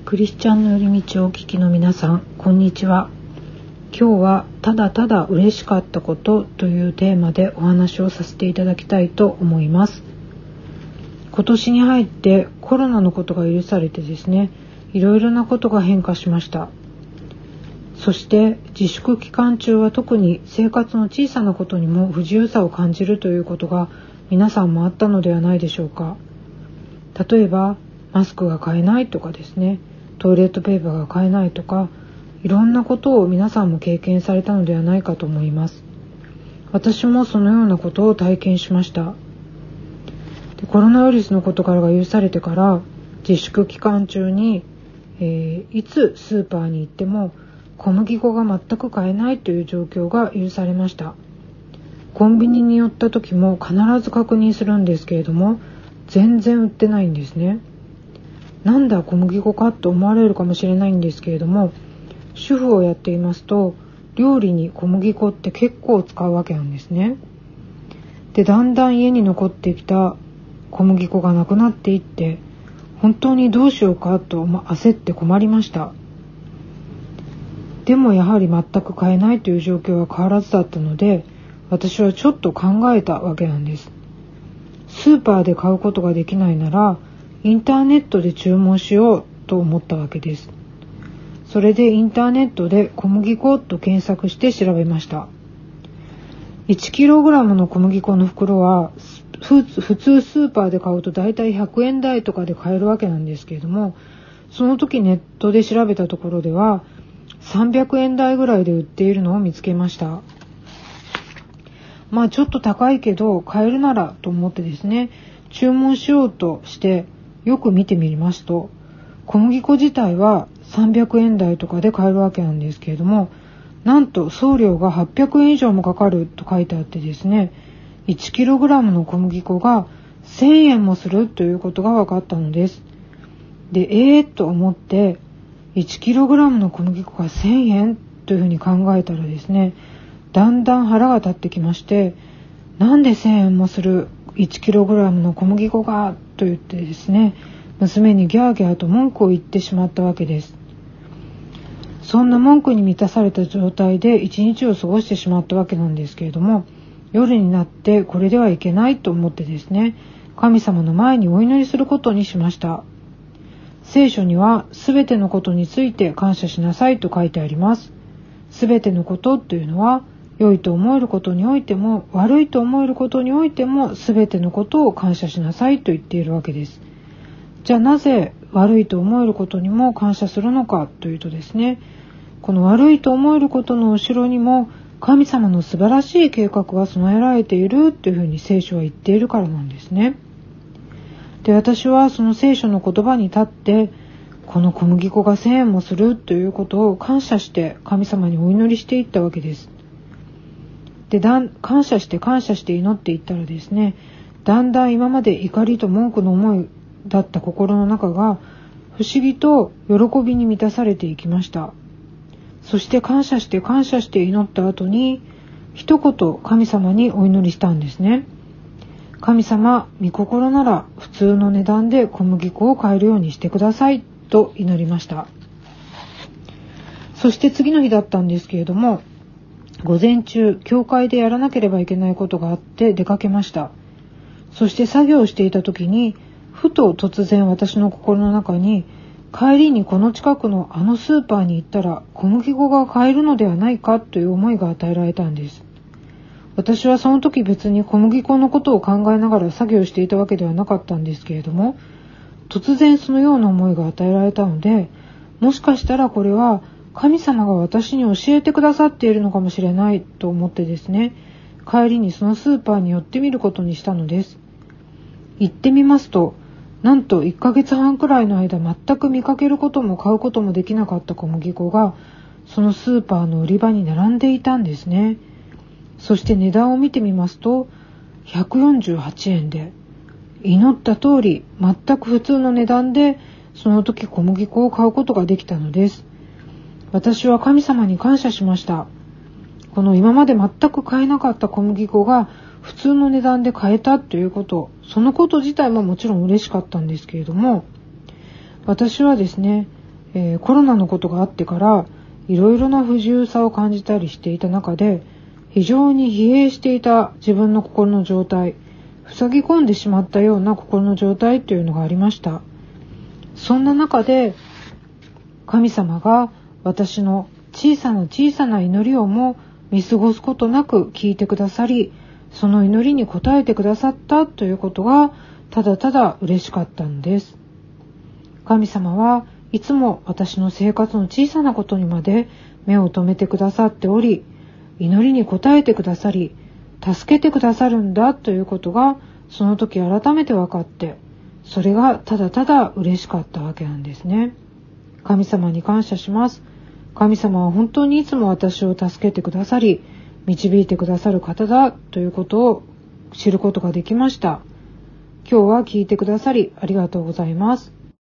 クリスチャンの寄り道をお聞きの皆さん、こんにちは。今日はただただ嬉しかったことというテーマでお話をさせていただきたいと思います。今年に入ってコロナのことが許されてですね、いろいろなことが変化しました。そして自粛期間中は特に生活の小さなことにも不自由さを感じるということが皆さんもあったのではないでしょうか。例えばマスクが買えないとかですね、トイレットペーパーが買えないとか、いろんなことを皆さんも経験されたのではないかと思います。私もそのようなことを体験しました。で、コロナウイルスのことからが許されてから自粛期間中に、いつスーパーに行っても小麦粉が全く買えないという状況が許されました。コンビニに寄った時も必ず確認するんですけれども、全然売ってないんですね。なんだ小麦粉かと思われるかもしれないんですけれども、主婦をやっていますと料理に小麦粉って結構使うわけなんですね。で、だんだん家に残ってきた小麦粉がなくなっていって、本当にどうしようかと焦って困りました。でもやはり全く買えないという状況は変わらずだったので、私はちょっと考えたわけなんです。スーパーで買うことができないならインターネットで注文しようと思ったわけです。それでインターネットで小麦粉と検索して調べました。1kg の小麦粉の袋は普通スーパーで買うとだいたい100円台とかで買えるわけなんですけれども、その時ネットで調べたところでは300円台ぐらいで売っているのを見つけました。ちょっと高いけど買えるならと思ってですね、注文しようとしてよく見てみますと、小麦粉自体は300円台とかで買えるわけなんですけれども、なんと送料が800円以上もかかると書いてあってですね、1kg の小麦粉が1000円もするということが分かったのです。で、と思って1kg の小麦粉が1000円というふうに考えたらですね、だんだん腹が立ってきまして、なんで1000円もする 1kg の小麦粉がと言ってですね、娘にギャーギャーと文句を言ってしまったわけです。そんな文句に満たされた状態で一日を過ごしてしまったわけなんですけれども、夜になってこれではいけないと思ってですね、神様の前にお祈りすることにしました。聖書にはすべてのことについて感謝しなさいと書いてあります。すべてのことというのは、良いと思えることにおいても悪いと思えることにおいてもすべてのことを感謝しなさいと言っているわけです。じゃあなぜ悪いと思えることにも感謝するのかというとですね、この悪いと思えることの後ろにも神様の素晴らしい計画が備えられているというふうに聖書は言っているからなんですね。で、私はその聖書の言葉に立って、この小麦粉が1000円もするということを感謝して神様にお祈りしていったわけです。で、感謝して祈っていったらですね、だんだん今まで怒りと文句の思いだった心の中が不思議と喜びに満たされていきました。そして感謝して祈った後に一言神様にお祈りしたんですね。神様、御心なら普通の値段で小麦粉を買えるようにしてくださいと祈りました。そして次の日だったんですけれども、午前中教会でやらなければいけないことがあって出かけました。そして作業をしていた時にふと突然私の心の中に、帰りにこの近くのあのスーパーに行ったら小麦粉が買えるのではないかという思いが与えられたんです。私はその時別に小麦粉のことを考えながら作業していたわけではなかったんですけれども、突然そのような思いが与えられたので、もしかしたらこれは神様が私に教えてくださっているのかもしれないと思ってですね、帰りにそのスーパーに寄ってみることにしたのです。行ってみますと、なんと1ヶ月半くらいの間全く見かけることも買うこともできなかった小麦粉がそのスーパーの売り場に並んでいたんですね。そして値段を見てみますと148円で、祈った通り全く普通の値段でその時小麦粉を買うことができたのです。私は神様に感謝しました。この今まで全く買えなかった小麦粉が普通の値段で買えたということ、そのこと自体ももちろん嬉しかったんですけれども、私はですね、 コロナのことがあってからいろいろな不自由さを感じたりしていた中で、非常に疲弊していた自分の心の状態、塞ぎ込んでしまったような心の状態というのがありました。そんな中で神様が私の小さな小さな祈りをも見過ごすことなく聞いてくださり、その祈りに応えてくださったということがただただ嬉しかったんです。神様はいつも私の生活の小さなことにまで目を留めてくださっており、祈りに応えてくださり、助けてくださるんだということがその時改めて分かって、それがただただ嬉しかったわけなんですね。神様に感謝します。神様は本当にいつも私を助けてくださり、導いてくださる方だということを知ることができました。今日は聞いてくださりありがとうございます。